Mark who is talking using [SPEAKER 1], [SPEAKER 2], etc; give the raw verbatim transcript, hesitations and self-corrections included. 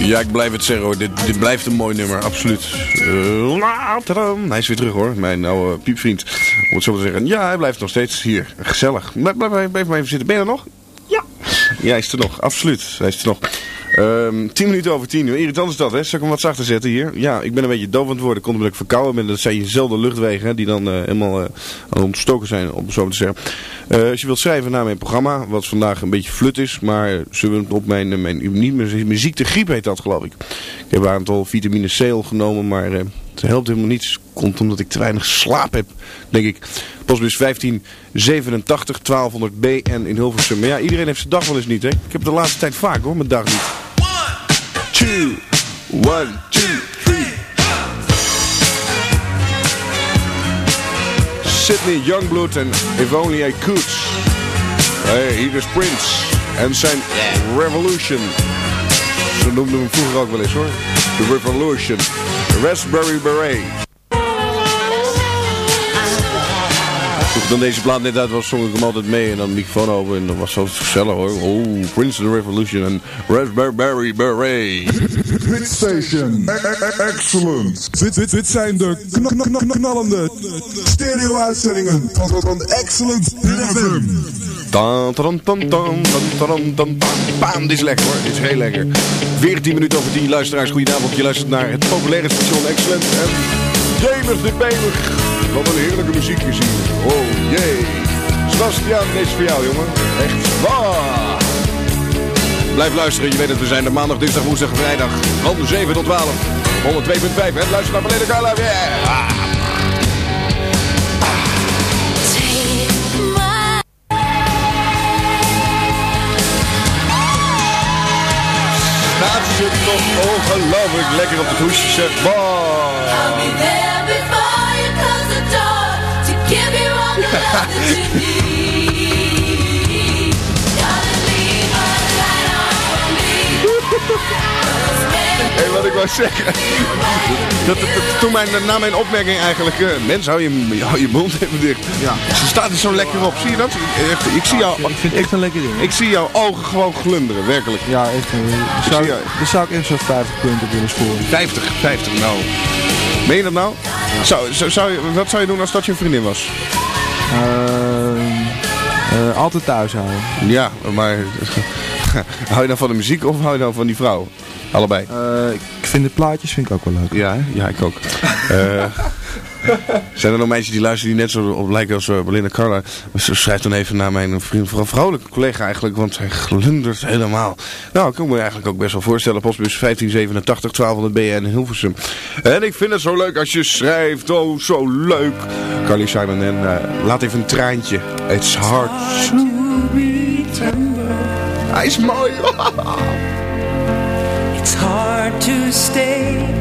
[SPEAKER 1] Ja, ik blijf het zeggen hoor. Dit, dit blijft een mooi nummer, absoluut. Uh, hij is weer terug hoor, mijn oude piepvriend. Om het zo te zeggen. Ja, hij blijft nog steeds hier. Gezellig. Blijf, blijf, blijf maar even zitten. Ben je er nog? Ja. Ja, hij is er nog. Absoluut. Hij is er nog. Um, tien minuten over tien uur. Irritant is dat, hè? Zal ik hem wat zachter zetten hier? Ja, ik ben een beetje doof aan het worden. Komt omdat ik verkouden ben. Dat zijn jezelfde luchtwegen hè, die dan uh, helemaal uh, aan het ontstoken zijn, om het zo te zeggen. Uh, als je wilt schrijven naar mijn programma, wat vandaag een beetje flut is, maar zullen we het op mijn, mijn niet mijn, mijn ziekte griep heet dat, geloof ik. Ik heb een aantal vitamine C al genomen, maar uh, het helpt helemaal niets. Komt omdat ik te weinig slaap heb, denk ik. Postbus vijftien zevenentachtig twaalfhonderd B en in Hilversum. Maar ja, iedereen heeft zijn dag wel eens niet, hè? Ik heb het de laatste tijd vaak, hoor, mijn dag niet. Two, one, two, three. Sydney Youngblood en If Only I Could. Hey, hier is Prince en zijn Revolution. Zo noemden we hem vroeger ook wel eens hoor. The Revolution. Raspberry Beret. Toen dan deze plaat net uit was, zong ik hem altijd mee en dan de microfoon over en dat was zo gezellig hoor. Oh, Prince the Revolution en Raspberry Beret.
[SPEAKER 2] Hit Station, excellent. Dit, dit, dit zijn de kn kn kn knallende stereo-uitzendingen van, van Excellent F M.
[SPEAKER 1] Tan, tan, tan, tan, tan, tan, tan. Bam, dit is lekker hoor, dit is heel lekker. veertien minuten over tien, luisteraars, goedenavond. Je luistert naar het populaire station Excellent en Jamers de Benig. Wat een heerlijke muziek gezien. Oh jee. Sebastian, deze is voor jou jongen. Echt waar. Blijf luisteren, je weet het, we zijn er maandag, dinsdag, woensdag en vrijdag. Van zeven tot twaalf. honderd twee punt vijf. En luister naar Beleden Carla. Yeah. Ah. Staat ze toch ongelooflijk lekker op de hoesjes. Wow.
[SPEAKER 3] Give you all the love that you need. Gotta leave a light on me.
[SPEAKER 1] Hé, hey, wat ik wou zeggen. Dat, dat, dat, toen mijn, na mijn opmerking eigenlijk... Uh, mens, hou je, hou je mond even dicht. Ja. Ze staat er zo lekker op. Zie je dat? Echt, ik, zie jou,
[SPEAKER 4] ik vind het echt een lekker ding.
[SPEAKER 1] Ik zie jouw ogen gewoon glunderen, werkelijk.
[SPEAKER 4] Ja, echt. Uh, zou, daar zou ik echt zo'n vijftig punten willen scoren.
[SPEAKER 1] vijftig, vijftig, nou. Meen je dat nou? Ja. Zou, zou, zou, wat zou je doen als dat je vriendin was?
[SPEAKER 4] Uh, uh, altijd thuis houden.
[SPEAKER 1] Ja, maar hou je dan van de muziek of hou je dan van die vrouw? Allebei.
[SPEAKER 4] Uh, ik vind de plaatjes vind ik ook wel leuk.
[SPEAKER 1] Ja, ja ik ook. uh, zijn er nog meisjes die luisteren die net zo op lijken als uh, Belinda Carla? Schrijf dan even naar mijn vriend, vrouwelijke collega eigenlijk, want hij glundert helemaal. Nou, ik kan me eigenlijk ook best wel voorstellen. Postbus vijftien zevenentachtig twaalfhonderd B N in Hilversum. En ik vind het zo leuk als je schrijft. Oh, zo leuk. Carly Simon en uh, laat even een traantje. It's hard to be tender. Hij is mooi.
[SPEAKER 5] It's hard to stay